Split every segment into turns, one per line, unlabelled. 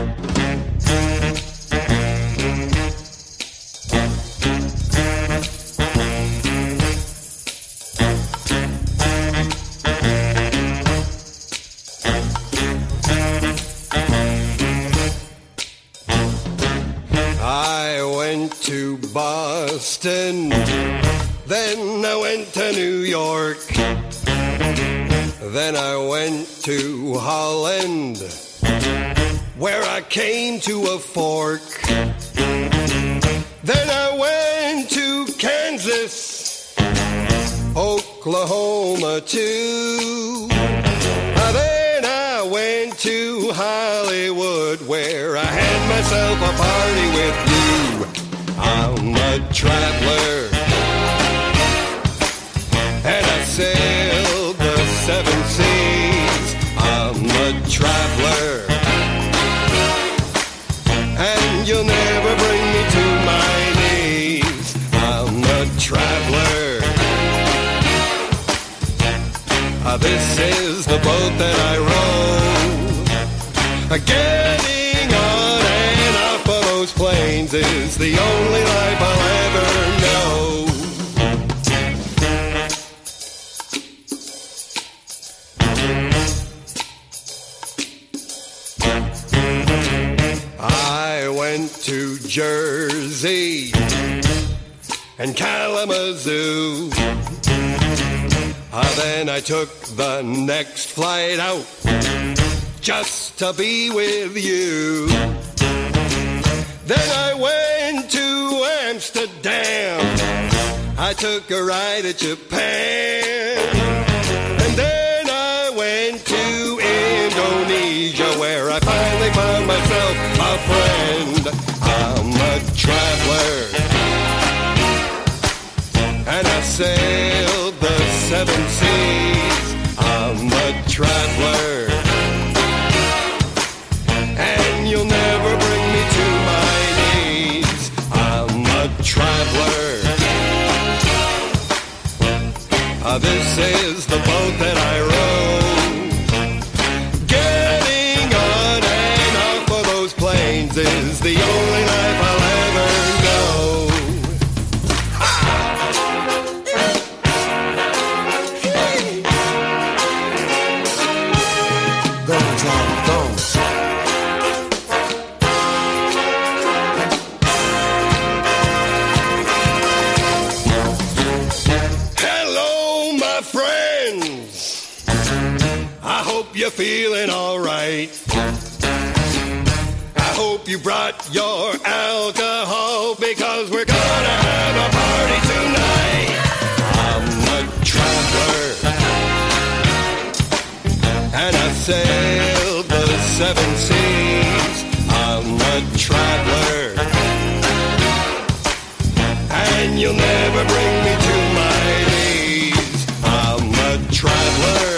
I went to Boston, then I went to New York, then I went to Holland, where I came to a fork. Then I went to Kansas, Oklahoma too. Then I went to Hollywood, where I had myself a party with you. I'm a traveler, and I sailed the 7 seas. I'm a traveler, and you'll never bring me to my knees. I'm a traveler. This is the boat that I row. Getting on and off of those planes is the only life I'll ever know. I went to Jersey and Kalamazoo. Then I took the next flight out just to be with you. Then I went to Amsterdam. I took a ride at Japan. And then I went to Indonesia, where I finally found myself a friend. I'm a traveler, and I sailed the 7 seas. I'm a traveler, and you'll never bring me to my knees. I'm a traveler. This is the boat that I row. Getting on and off of those planes is the only life I'll ever know. You're feeling all right. I hope you brought your alcohol, because we're gonna have a party tonight. I'm a traveler, and I sailed the 7 seas. I'm a traveler, and you'll never bring me to my knees. I'm a traveler.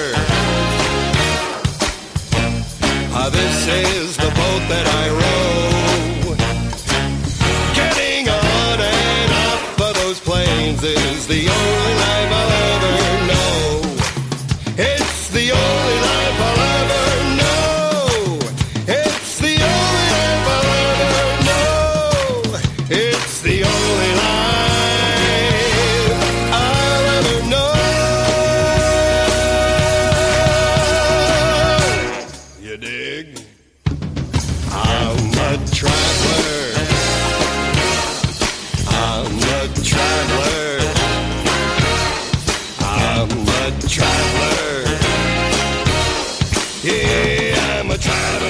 This is the boat that I row. Getting on and off of those planes is the only life I'll ever know. It's the only life I'll ever know. It's the only life I'll ever know. It's the only life I'll ever know. You dig? I'm a traveler. I'm a traveler. I'm a traveler. Yeah, I'm a traveler.